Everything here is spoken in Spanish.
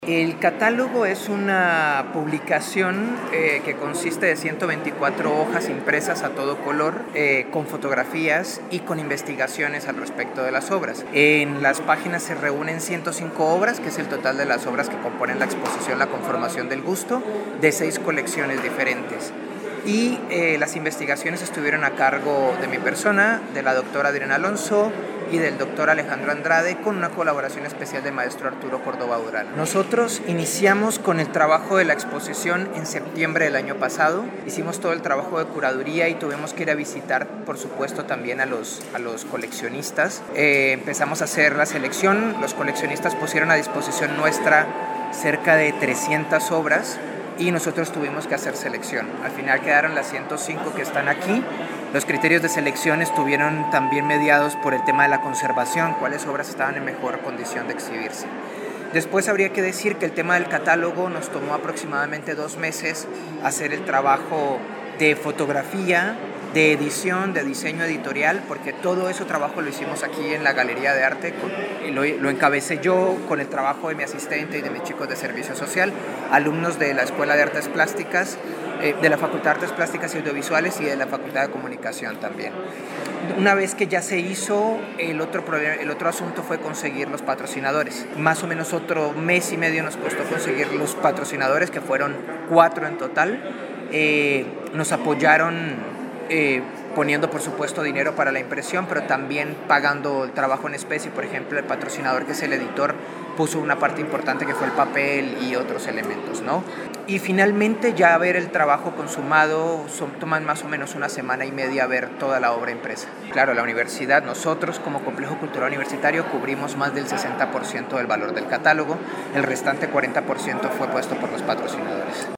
El catálogo es una publicación que consiste de 124 hojas impresas a todo color, con fotografías y con investigaciones al respecto de las obras. En las páginas se reúnen 105 obras, que es el total de las obras que componen la exposición La Conformación del Gusto, de 6 colecciones diferentes. Y las investigaciones estuvieron a cargo de mi persona, de la doctora Adriana Alonso y del doctor Alejandro Andrade, con una colaboración especial del maestro Arturo Córdoba Dural. Nosotros iniciamos con el trabajo de la exposición en septiembre del año pasado. Hicimos todo el trabajo de curaduría y tuvimos que ir a visitar, por supuesto, también a los coleccionistas. Empezamos a hacer la selección. Los coleccionistas pusieron a disposición nuestra cerca de 300 obras y nosotros tuvimos que hacer selección. Al final quedaron las 105 que están aquí. Los criterios de selección estuvieron también mediados por el tema de la conservación, cuáles obras estaban en mejor condición de exhibirse. Después habría que decir que el tema del catálogo nos tomó aproximadamente 2 meses hacer el trabajo de fotografía, de edición, de diseño editorial, porque todo ese trabajo lo hicimos aquí en la Galería de Arte, lo encabecé yo con el trabajo de mi asistente y de mis chicos de servicio social, alumnos de la Escuela de Artes Plásticas, de la Facultad de Artes Plásticas y Audiovisuales y de la Facultad de Comunicación también. Una vez que ya se hizo, el otro asunto fue conseguir los patrocinadores. Más o menos otro mes y medio nos costó conseguir los patrocinadores, que fueron 4 en total. Nos apoyaron poniendo, por supuesto, dinero para la impresión, pero también pagando el trabajo en especie. Por ejemplo, el patrocinador, que es el editor, puso una parte importante que fue el papel y otros elementos, ¿no? Y finalmente, ya ver el trabajo consumado, toman más o menos 1 semana y media ver toda la obra impresa. Claro, la universidad, nosotros como Complejo Cultural Universitario cubrimos más del 60% del valor del catálogo, el restante 40% fue puesto por los patrocinadores.